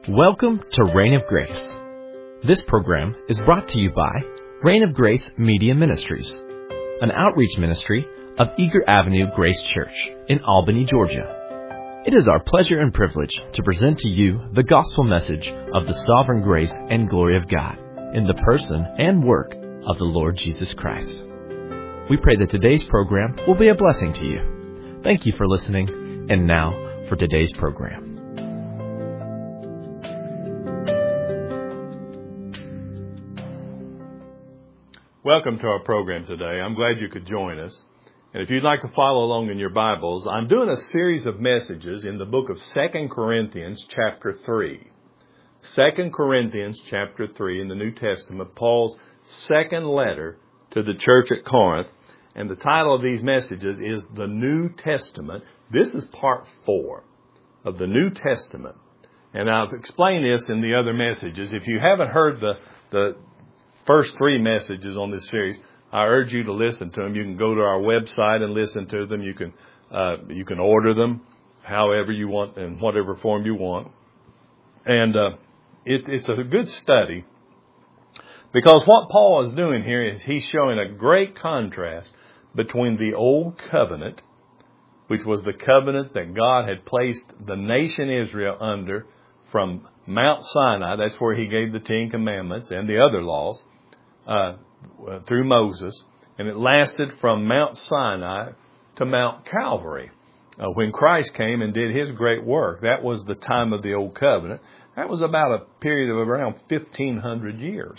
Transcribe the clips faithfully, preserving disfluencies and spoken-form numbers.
Welcome to Reign of Grace. This program is brought to you by Reign of Grace Media Ministries, an outreach ministry of Eager Avenue Grace Church in Albany, Georgia. It is our pleasure and privilege to present to you the gospel message of the sovereign grace and glory of God in the person and work of the Lord Jesus Christ. We pray that today's program will be a blessing to you. Thank you for listening, and now for today's program. Welcome to our program today. I'm glad you could join us. And if you'd like to follow along in your Bibles, I'm doing a series of messages in the book of Second Corinthians chapter three. Second Corinthians chapter three in the New Testament, Paul's second letter to the church at Corinth. And the title of these messages is The New Testament. This is part four of the New Testament. And I've explained this in the other messages. If you haven't heard the, the first three messages on this series, I urge you to listen to them. You can go to our website and listen to them. You can uh, you can order them however you want, in whatever form you want. And uh, it, it's a good study, because what Paul is doing here is he's showing a great contrast between the old covenant, which was the covenant that God had placed the nation Israel under from Mount Sinai. That's where he gave the Ten Commandments and the other laws uh, through Moses. And it lasted from Mount Sinai to Mount Calvary uh, when Christ came and did his great work. That was the time of the old covenant. That was about a period of around fifteen hundred years.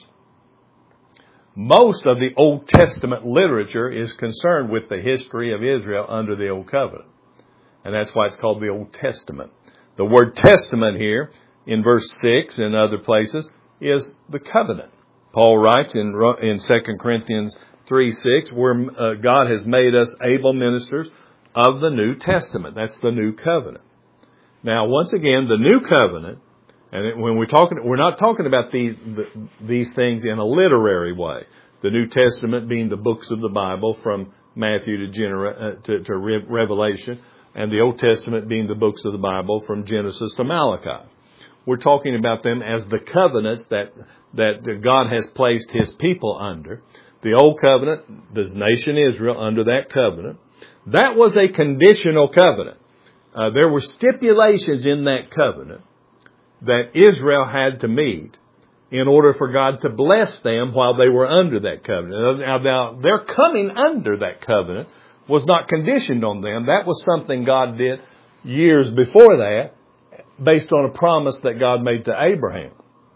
Most of the Old Testament literature is concerned with the history of Israel under the Old Covenant. And that's why it's called the Old Testament. The word testament here in verse six and other places is the covenant. Paul writes in in Second Corinthians three six, where uh, God has made us able ministers of the New Testament. That's the new covenant. Now, once again, the new covenant, and when we're talking, we're not talking about these these things in a literary way. The New Testament being the books of the Bible from Matthew to, Genera, uh, to, to Revelation, and the Old Testament being the books of the Bible from Genesis to Malachi. We're talking about them as the covenants that that God has placed His people under. The Old Covenant, the nation Israel under that covenant, that was a conditional covenant. Uh, there were stipulations in that covenant that Israel had to meet in order for God to bless them while they were under that covenant. Now, now, their coming under that covenant was not conditioned on them. That was something God did years before that, based on a promise that God made to Abraham.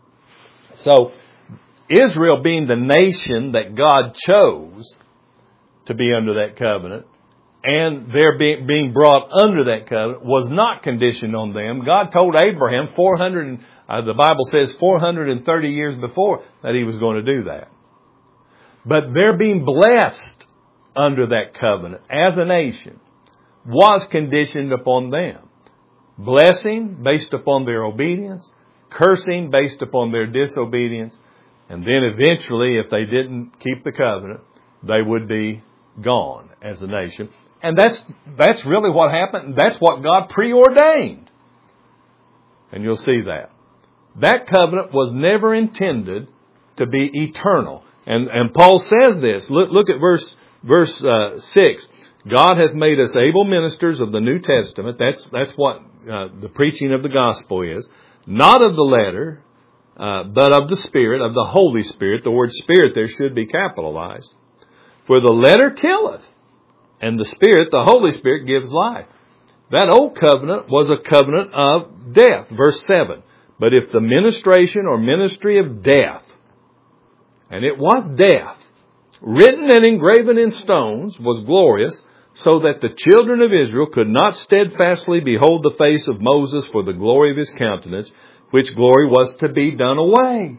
So, Israel being the nation that God chose to be under that covenant, and their being, being brought under that covenant, was not conditioned on them. God told Abraham four hundred, uh, the Bible says four hundred thirty years before, that He was going to do that. But their being blessed under that covenant as a nation was conditioned upon them. Blessing based upon their obedience, cursing based upon their disobedience, and then eventually, if they didn't keep the covenant, they would be gone as a nation. And that's that's really what happened. That's what God preordained. And you'll see that. That covenant was never intended to be eternal. And and Paul says this. Look, look at verse verse uh, six. God hath made us able ministers of the New Testament. That's that's what uh, the preaching of the gospel is. Not of the letter, uh, but of the Spirit, of the Holy Spirit. The word Spirit there should be capitalized. For the letter killeth, and the Spirit, the Holy Spirit, gives life. That old covenant was a covenant of death. Verse seven. But if the ministration or ministry of death, and it was death, written and engraven in stones, was glorious, so that the children of Israel could not steadfastly behold the face of Moses for the glory of his countenance, which glory was to be done away.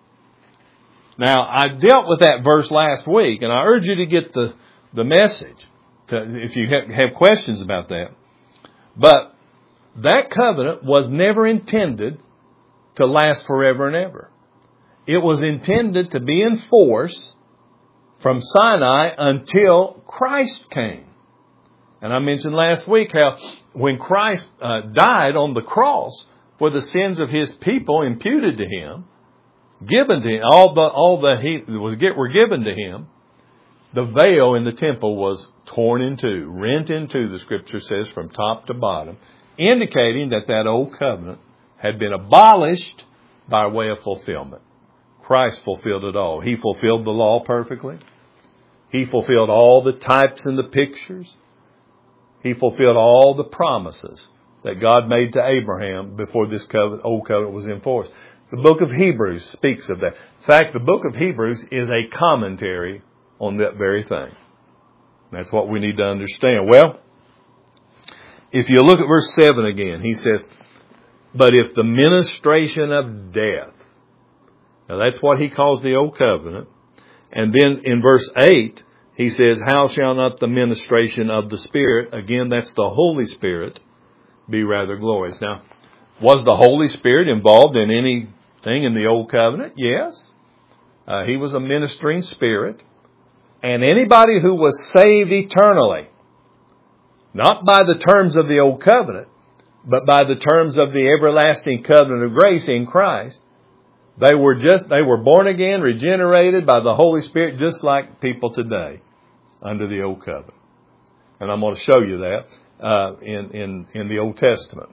Now, I dealt with that verse last week, and I urge you to get the, the message, if you have questions about that. But that covenant was never intended to last forever and ever. It was intended to be in force from Sinai until Christ came. And I mentioned last week how when Christ uh, died on the cross, for the sins of His people imputed to Him, given to Him, all the, all the He was get, were given to Him, the veil in the temple was torn in two, rent in two, the Scripture says, from top to bottom, indicating that that old covenant had been abolished by way of fulfillment. Christ fulfilled it all. He fulfilled the law perfectly. He fulfilled all the types and the pictures. He fulfilled all the promises that God made to Abraham before this covenant, old covenant was enforced. The book of Hebrews speaks of that. In fact, the book of Hebrews is a commentary on that very thing. That's what we need to understand. Well, if you look at verse seven again, he says, but if the ministration of death, now that's what he calls the old covenant. And then in verse eight, he says, how shall not the ministration of the Spirit, again, that's the Holy Spirit, be rather glorious? Now, was the Holy Spirit involved in anything in the old covenant? Yes. Uh, he was a ministering spirit. And anybody who was saved eternally, not by the terms of the old covenant, but by the terms of the everlasting covenant of grace in Christ, they were just, they were born again, regenerated by the Holy Spirit, just like people today under the old covenant. And I'm going to show you that uh, in, in, in the Old Testament.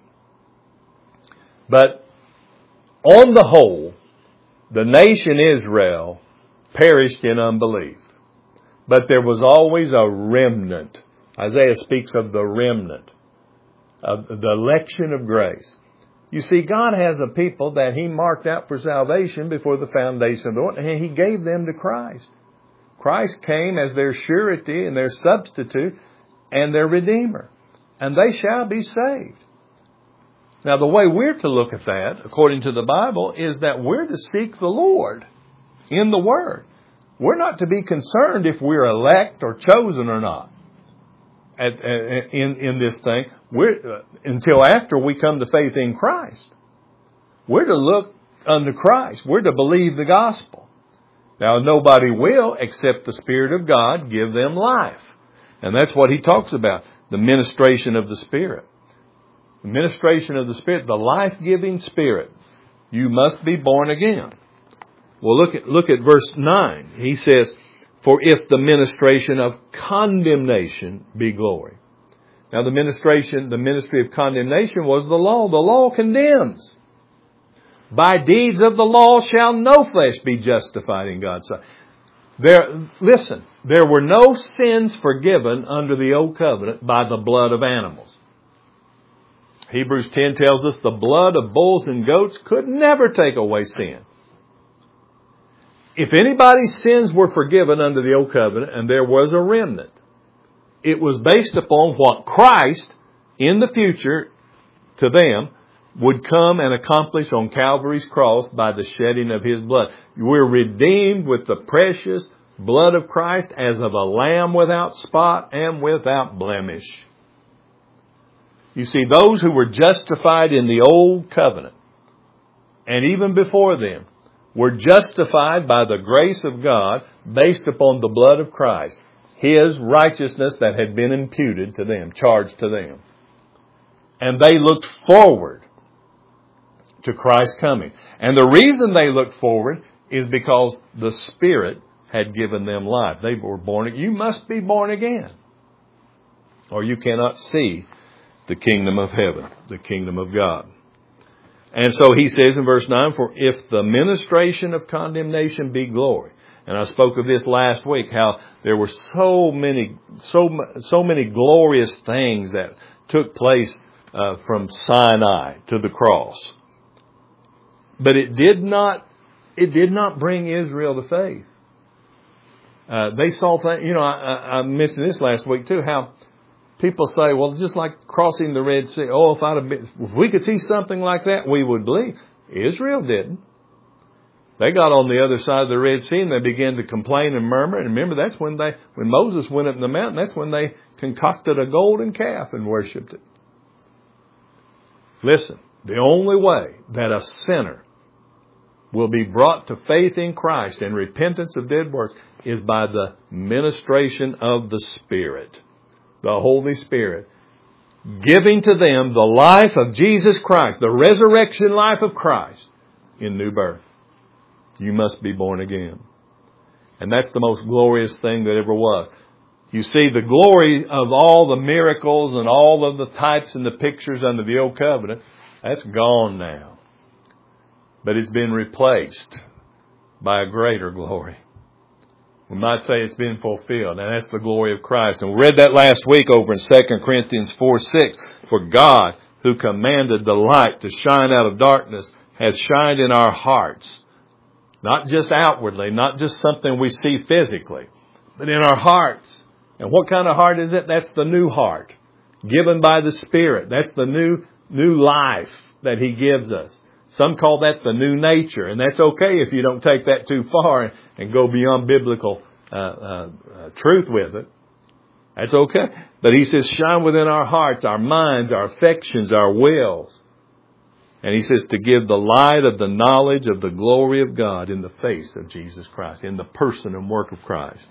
But on the whole, the nation Israel perished in unbelief. But there was always a remnant. Isaiah speaks of the remnant, of the election of grace. You see, God has a people that He marked out for salvation before the foundation of the world, and He gave them to Christ. Christ came as their surety and their substitute and their Redeemer, and they shall be saved. Now, the way we're to look at that, according to the Bible, is that we're to seek the Lord in the Word. We're not to be concerned if we're elect or chosen or not at, at, in, in this thing. We're, uh, until after we come to faith in Christ. We're to look unto Christ. We're to believe the gospel. Now, nobody will, except the Spirit of God, give them life. And that's what he talks about, the ministration of the Spirit. The ministration of the Spirit, the life-giving Spirit. You must be born again. Well, look at, look at verse nine. He says, for if the ministration of condemnation be glory. Now, the ministration, the ministry of condemnation was the law. The law condemns. By deeds of the law shall no flesh be justified in God's sight. There, listen, there were no sins forgiven under the old covenant by the blood of animals. Hebrews ten tells us the blood of bulls and goats could never take away sin. If anybody's sins were forgiven under the old covenant and there was a remnant, it was based upon what Christ in the future to them would come and accomplish on Calvary's cross by the shedding of His blood. We're redeemed with the precious blood of Christ as of a lamb without spot and without blemish. You see, those who were justified in the old covenant, and even before them, were justified by the grace of God based upon the blood of Christ, His righteousness that had been imputed to them, charged to them. And they looked forward to Christ's coming. And the reason they looked forward is because the Spirit had given them life. They were born again. You must be born again, or you cannot see the kingdom of heaven, the kingdom of God. And so he says in verse nine, for if the ministration of condemnation be glory. And I spoke of this last week, how there were so many, so, so many glorious things that took place uh, from Sinai to the cross. But it did not, it did not bring Israel to faith. Uh, they saw things, you know, I, I mentioned this last week too, how people say, well, just like crossing the Red Sea. Oh, if I'd have been, if we could see something like that, we would believe. Israel didn't. They got on the other side of the Red Sea and they began to complain and murmur. And remember, that's when they, when Moses went up in the mountain, that's when they concocted a golden calf and worshipped it. Listen, the only way that a sinner will be brought to faith in Christ and repentance of dead works is by the ministration of the Spirit. The Holy Spirit giving to them the life of Jesus Christ, the resurrection life of Christ in new birth. You must be born again. And that's the most glorious thing that ever was. You see, the glory of all the miracles and all of the types and the pictures under the old covenant, that's gone now. But it's been replaced by a greater glory. We might say it's been fulfilled, and that's the glory of Christ. And we read that last week over in Second Corinthians four six. For God, who commanded the light to shine out of darkness, has shined in our hearts. Not just outwardly, not just something we see physically, but in our hearts. And what kind of heart is it? That's the new heart, given by the Spirit. That's the new new life that He gives us. Some call that the new nature, and that's okay if you don't take that too far and, and go beyond biblical uh, uh, uh, truth with it. That's okay. But He says, shine within our hearts, our minds, our affections, our wills. And He says to give the light of the knowledge of the glory of God in the face of Jesus Christ, in the person and work of Christ.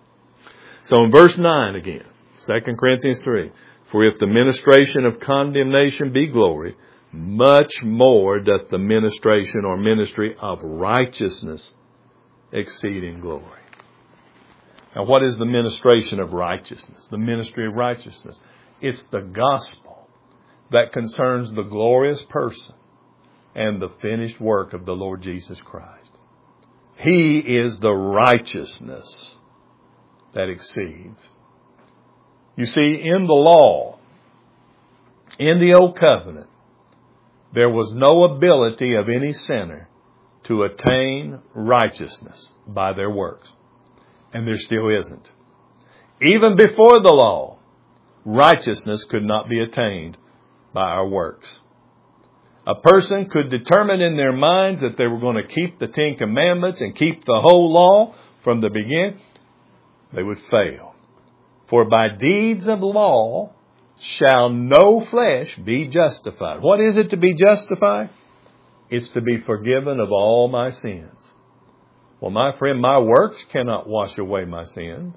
So in verse nine again, Second Corinthians three, for if the ministration of condemnation be glory, much more doth the ministration or ministry of righteousness exceed in glory. Now, what is the ministration of righteousness? The ministry of righteousness. It's the gospel that concerns the glorious person and the finished work of the Lord Jesus Christ. He is the righteousness that exceeds. You see, in the law, in the old covenant, there was no ability of any sinner to attain righteousness by their works. And there still isn't. Even before the law, righteousness could not be attained by our works. A person could determine in their minds that they were going to keep the Ten Commandments and keep the whole law from the beginning. They would fail. For by deeds of law shall no flesh be justified. What is it to be justified? It's to be forgiven of all my sins. Well, my friend, my works cannot wash away my sins.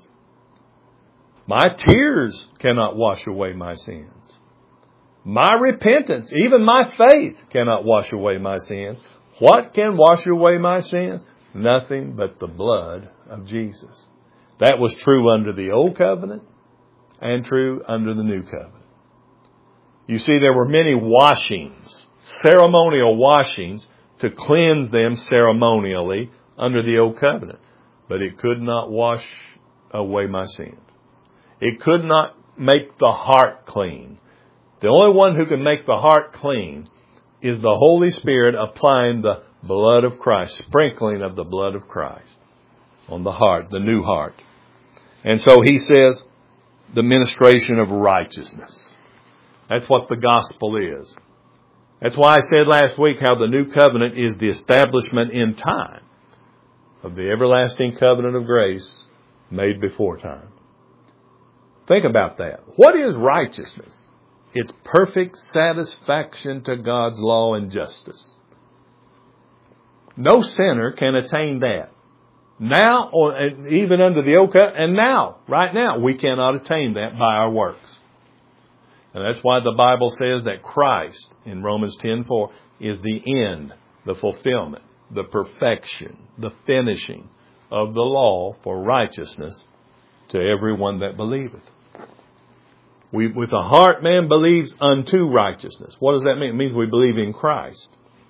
My tears cannot wash away my sins. My repentance, even my faith, cannot wash away my sins. What can wash away my sins? Nothing but the blood of Jesus. That was true under the old covenant and true under the new covenant. You see, there were many washings, ceremonial washings, to cleanse them ceremonially under the old covenant. But it could not wash away my sins. It could not make the heart clean. The only one who can make the heart clean is the Holy Spirit applying the blood of Christ, sprinkling of the blood of Christ on the heart, the new heart. And so He says, the ministration of righteousness. That's what the gospel is. That's why I said last week how the new covenant is the establishment in time of the everlasting covenant of grace made before time. Think about that. What is righteousness? It's perfect satisfaction to God's law and justice. No sinner can attain that. Now, or even under the old covenant, and now, right now, we cannot attain that by our works. And that's why the Bible says that Christ, in Romans ten four, is the end, the fulfillment, the perfection, the finishing of the law for righteousness to everyone that believeth. We, with the heart, man believes unto righteousness. What does that mean? It means we believe in Christ.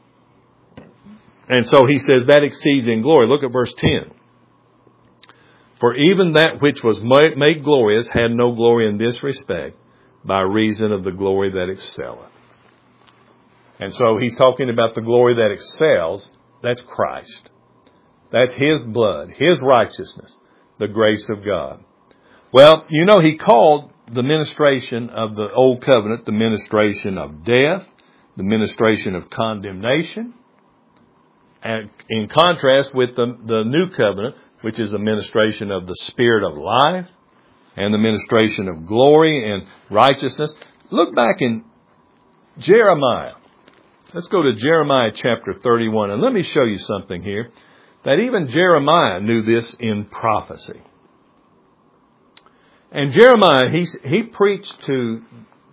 And so he says that exceeds in glory. Look at verse ten. For even that which was made glorious had no glory in this respect, by reason of the glory that excelleth. And so he's talking about the glory that excels. That's Christ. That's His blood, His righteousness, the grace of God. Well, you know, He called the ministration of the old covenant the ministration of death, the ministration of condemnation, and in contrast with the, the new covenant, which is a ministration of the Spirit of life and the ministration of glory and righteousness. Look back in Jeremiah. Let's go to Jeremiah chapter thirty-one, and let me show you something here that even Jeremiah knew this in prophecy. And Jeremiah, he, he preached to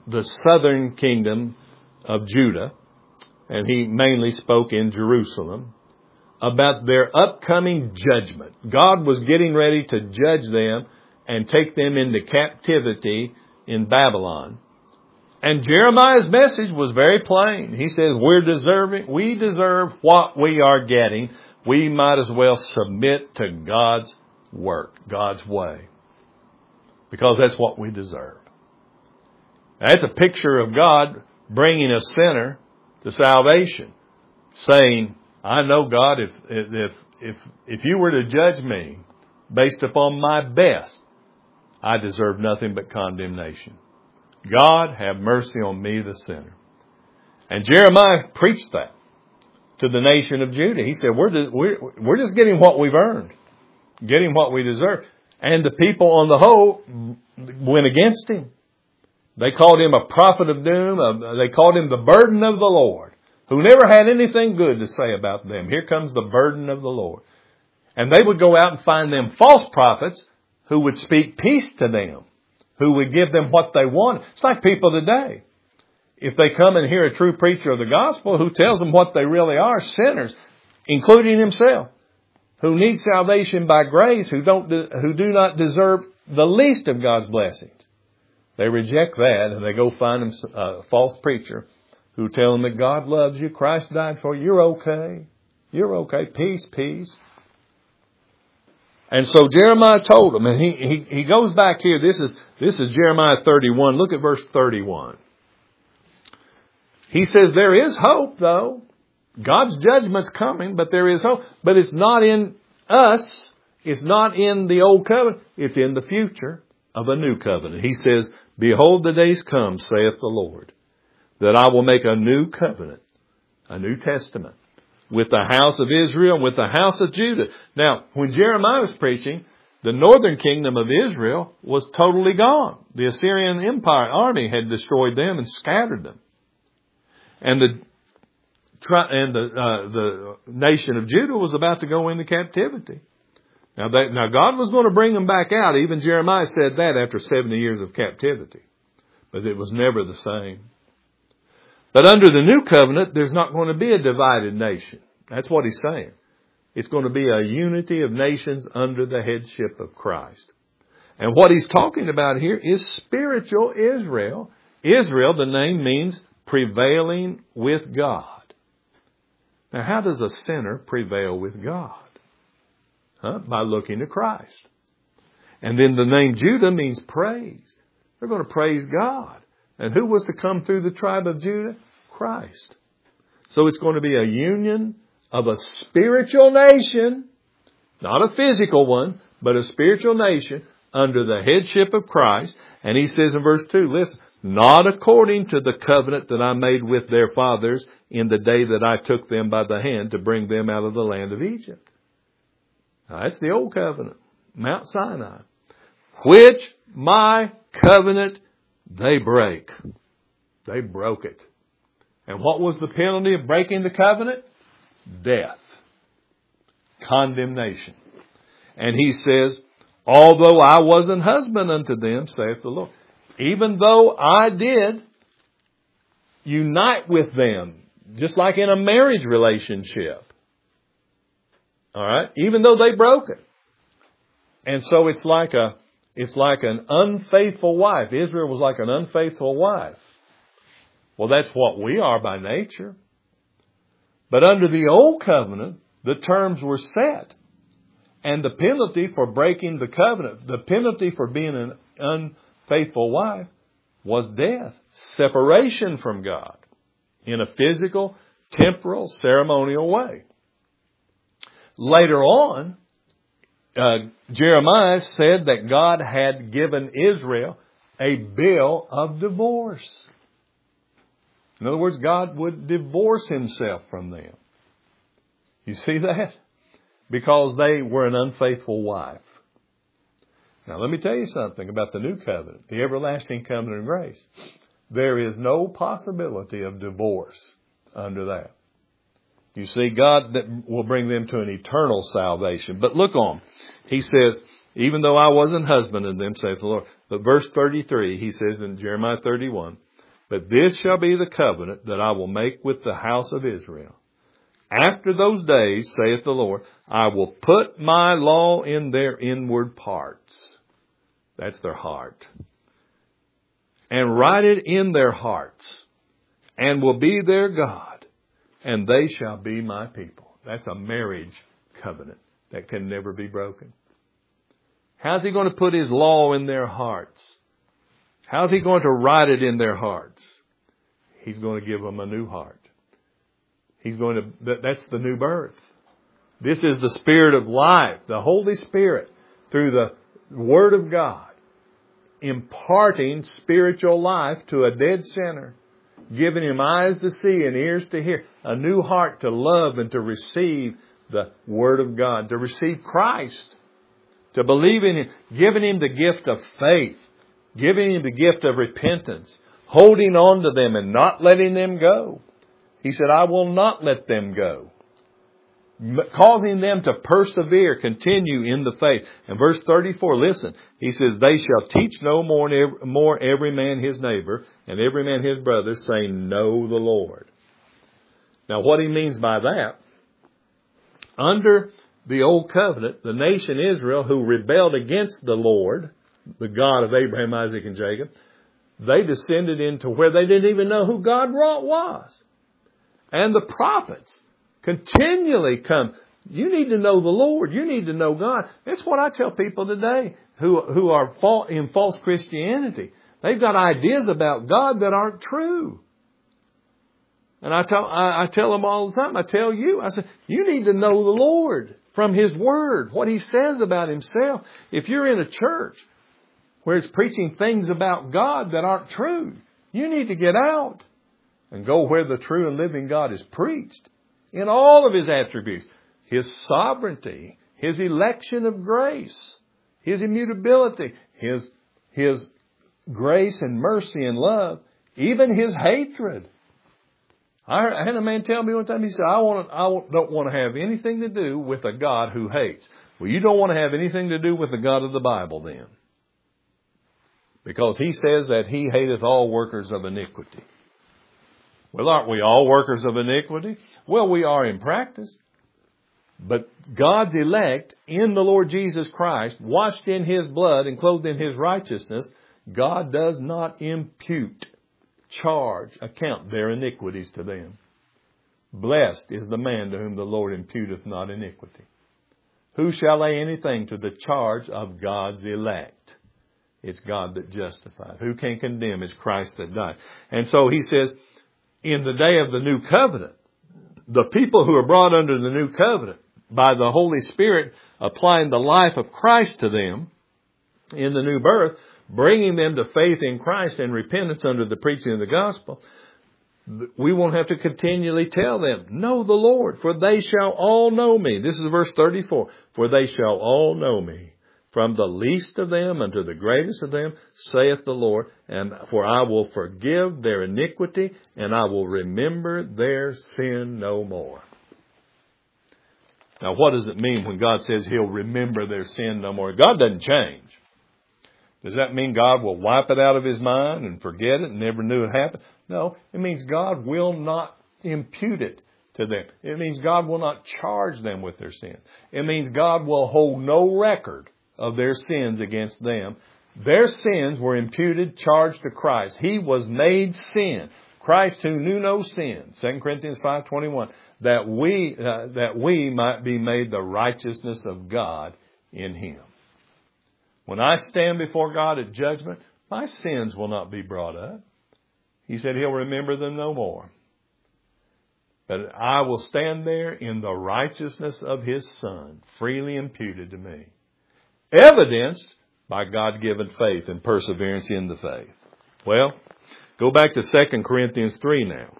the southern kingdom of Judah, and he mainly spoke in Jerusalem, about their upcoming judgment. God was getting ready to judge them and take them into captivity in Babylon. And Jeremiah's message was very plain. He says, we're deserving, we deserve what we are getting. We might as well submit to God's work, God's way, because that's what we deserve. That's a picture of God bringing a sinner to salvation, saying, I know, God, if, if, if, if you were to judge me based upon my best, I deserve nothing but condemnation. God, have mercy on me, the sinner. And Jeremiah preached that to the nation of Judah. He said, we're just, we're, we're just getting what we've earned, getting what we deserve. And the people on the whole went against him. They called him a prophet of doom. They called him the burden of the Lord, who never had anything good to say about them. Here comes the burden of the Lord. And they would go out and find them false prophets who would speak peace to them, who would give them what they wanted. It's like people today. If they come and hear a true preacher of the gospel who tells them what they really are, sinners, including himself, who need salvation by grace, who don't, who do not deserve the least of God's blessings, they reject that and they go find them a false preacher who tell them that God loves you, Christ died for you, you're okay, you're okay, peace, peace. And so Jeremiah told them, and he, he, he goes back here, this is, this is Jeremiah thirty-one, look at verse thirty-one. He says there is hope though. God's judgment's coming, but there is hope. But it's not in us, it's not in the old covenant, it's in the future of a new covenant. He says, behold, the days come, saith the Lord, that I will make a new covenant, a new testament, with the house of Israel and with the house of Judah. Now, when Jeremiah was preaching, the northern kingdom of Israel was totally gone. The Assyrian Empire army had destroyed them and scattered them. And the and the uh, the nation of Judah was about to go into captivity. Now, they, now God was going to bring them back out. Even Jeremiah said that after seventy years of captivity. But it was never the same. But under the new covenant, there's not going to be a divided nation. That's what he's saying. It's going to be a unity of nations under the headship of Christ. And what he's talking about here is spiritual Israel. Israel, the name means prevailing with God. Now, how does a sinner prevail with God? Huh? By looking to Christ. And then the name Judah means praise. They're going to praise God. And who was to come through the tribe of Judah? Christ. So it's going to be a union of a spiritual nation, not a physical one, but a spiritual nation under the headship of Christ. And he says in verse two, listen, not according to the covenant that I made with their fathers in the day that I took them by the hand to bring them out of the land of Egypt. Now, that's the old covenant, Mount Sinai, which my covenant they break. They broke it. And what was the penalty of breaking the covenant? Death. Condemnation. And he says, although I was an husband unto them, saith the Lord, even though I did unite with them, just like in a marriage relationship. All right? Even though they broke it. And so it's like a, it's like an unfaithful wife. Israel was like an unfaithful wife. Well, that's what we are by nature. But under the old covenant, the terms were set. And the penalty for breaking the covenant, the penalty for being an unfaithful wife was death. Separation from God in a physical, temporal, ceremonial way. Later on, uh, Jeremiah said that God had given Israel a bill of divorce. In other words, God would divorce himself from them. You see that? Because they were an unfaithful wife. Now, let me tell you something about the new covenant, the everlasting covenant of grace. There is no possibility of divorce under that. You see, God that will bring them to an eternal salvation. But look on. He says, even though I wasn't husband in them, saith the Lord. But verse thirty-three, he says in Jeremiah thirty-one, But this shall be the covenant that I will make with the house of Israel. After those days, saith the Lord, I will put my law in their inward parts. That's their heart. And write it in their hearts, and will be their God, and they shall be my people. That's a marriage covenant that can never be broken. How's he going to put his law in their hearts? How's he going to write it in their hearts? He's going to give them a new heart. He's going to, that's the new birth. This is the Spirit of life, the Holy Spirit, through the Word of God, imparting spiritual life to a dead sinner, giving him eyes to see and ears to hear, a new heart to love and to receive the Word of God, to receive Christ, to believe in Him, giving him the gift of faith, giving him the gift of repentance, holding on to them and not letting them go. He said, I will not let them go. Causing them to persevere, continue in the faith. And verse thirty-four, listen, he says, they shall teach no more, more every man his neighbor and every man his brother, saying, know the Lord. Now what he means by that, under the old covenant, the nation Israel who rebelled against the Lord, the God of Abraham, Isaac, and Jacob, they descended into where they didn't even know who God was. And the prophets continually come. You need to know the Lord. You need to know God. That's what I tell people today who, who are in false Christianity. They've got ideas about God that aren't true. And I tell, I, I tell them all the time, I tell you, I say, you need to know the Lord from His Word, what He says about Himself. If you're in a church where it's preaching things about God that aren't true, you need to get out and go where the true and living God is preached in all of His attributes. His sovereignty, His election of grace, His immutability, His, His grace and mercy and love, even His hatred. I had a man tell me one time, he said, I, want, I don't want to have anything to do with a God who hates. Well, you don't want to have anything to do with the God of the Bible then. Because He says that He hateth all workers of iniquity. Well, aren't we all workers of iniquity? Well, we are in practice. But God's elect in the Lord Jesus Christ, washed in His blood and clothed in His righteousness, God does not impute, charge, account their iniquities to them. Blessed is the man to whom the Lord imputeth not iniquity. Who shall lay anything to the charge of God's elect? It's God that justifies. Who can condemn? It's Christ that died. And so He says, in the day of the new covenant, the people who are brought under the new covenant by the Holy Spirit applying the life of Christ to them in the new birth, bringing them to faith in Christ and repentance under the preaching of the gospel, we won't have to continually tell them, know the Lord, for they shall all know me. This is verse thirty-four. For they shall all know me, from the least of them unto the greatest of them, saith the Lord, and for I will forgive their iniquity, and I will remember their sin no more. Now, what does it mean when God says He'll remember their sin no more? God doesn't change. Does that mean God will wipe it out of His mind and forget it and never knew it happened? No, it means God will not impute it to them. It means God will not charge them with their sins. It means God will hold no record of their sins against them. Their sins were imputed, charged to Christ. He was made sin. Christ who knew no sin, Second Corinthians five twenty-one, that we, uh, that we might be made the righteousness of God in Him. When I stand before God at judgment, my sins will not be brought up. He said He'll remember them no more. But I will stand there in the righteousness of His Son, freely imputed to me, evidenced by God-given faith and perseverance in the faith. Well, go back to Second Corinthians three now.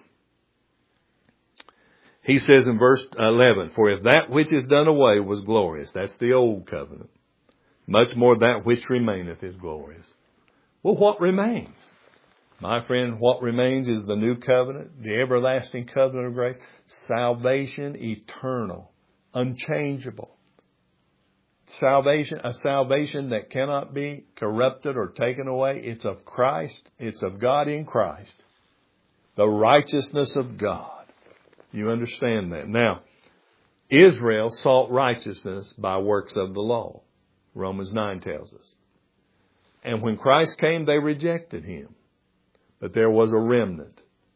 He says in verse eleven, for if that which is done away was glorious, that's the old covenant, much more that which remaineth is glorious. Well, what remains? My friend, what remains is the new covenant, the everlasting covenant of grace, salvation eternal, unchangeable. Salvation, a salvation that cannot be corrupted or taken away. It's of Christ. It's of God in Christ. The righteousness of God. You understand that. Now, Israel sought righteousness by works of the law. Romans nine tells us. And when Christ came, they rejected him. But there was a remnant.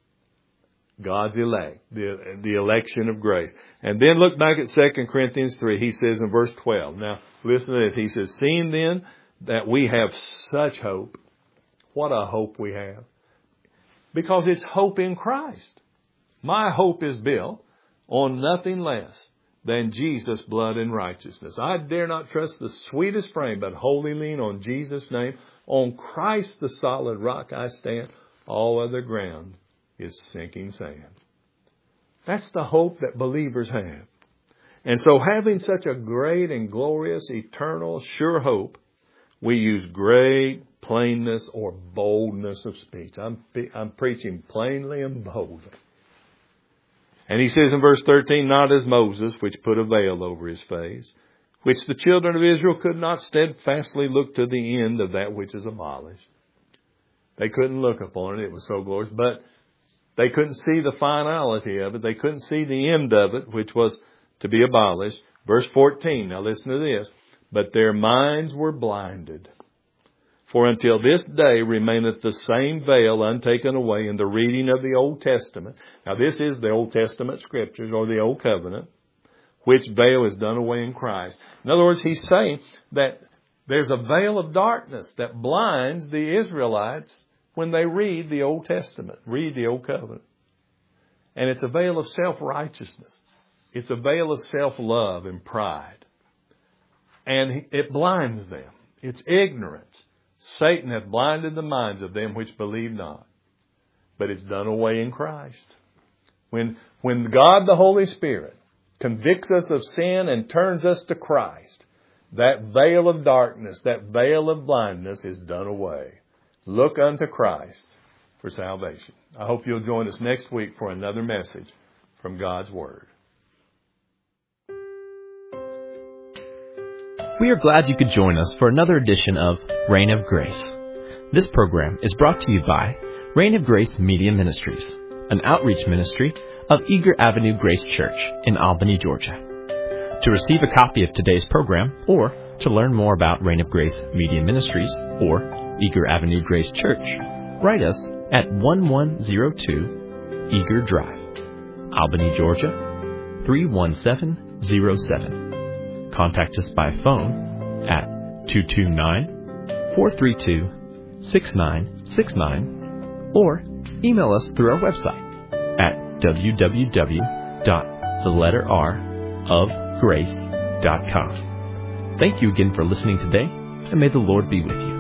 God's elect. The, the election of grace. And then look back at Second Corinthians three. He says in verse twelve. Now, listen to this. He says, seeing then that we have such hope. What a hope we have. Because it's hope in Christ. My hope is built on nothing less than Jesus' blood and righteousness. I dare not trust the sweetest frame, but wholly lean on Jesus' name. On Christ the solid rock I stand. All other ground is sinking sand. That's the hope that believers have. And so having such a great and glorious, eternal, sure hope, we use great plainness or boldness of speech. I'm, I'm preaching plainly and boldly. And he says in verse thirteen, not as Moses, which put a veil over his face, which the children of Israel could not steadfastly look to the end of that which is abolished. They couldn't look upon it. It was so glorious. But they couldn't see the finality of it. They couldn't see the end of it, which was to be abolished. Verse fourteen, now listen to this. But their minds were blinded. For until this day remaineth the same veil untaken away in the reading of the Old Testament. Now this is the Old Testament Scriptures or the Old Covenant, which veil is done away in Christ. In other words, he's saying that there's a veil of darkness that blinds the Israelites when they read the Old Testament, read the Old Covenant. And it's a veil of self-righteousness. It's a veil of self-love and pride. And it blinds them. It's ignorance. Satan hath blinded the minds of them which believe not. But it's done away in Christ. When, when God the Holy Spirit convicts us of sin and turns us to Christ, that veil of darkness, that veil of blindness is done away. Look unto Christ for salvation. I hope you'll join us next week for another message from God's Word. We are glad you could join us for another edition of Reign of Grace. This program is brought to you by Reign of Grace Media Ministries, an outreach ministry of Eager Avenue Grace Church in Albany, Georgia. To receive a copy of today's program or to learn more about Reign of Grace Media Ministries or Eager Avenue Grace Church, write us at one one zero two Eager Drive, Albany, Georgia three one seven zero seven. Contact us by phone at two two nine, four three two, six nine six nine or email us through our website at w w w dot the letter r of grace dot com. Thank you again for listening today, and may the Lord be with you.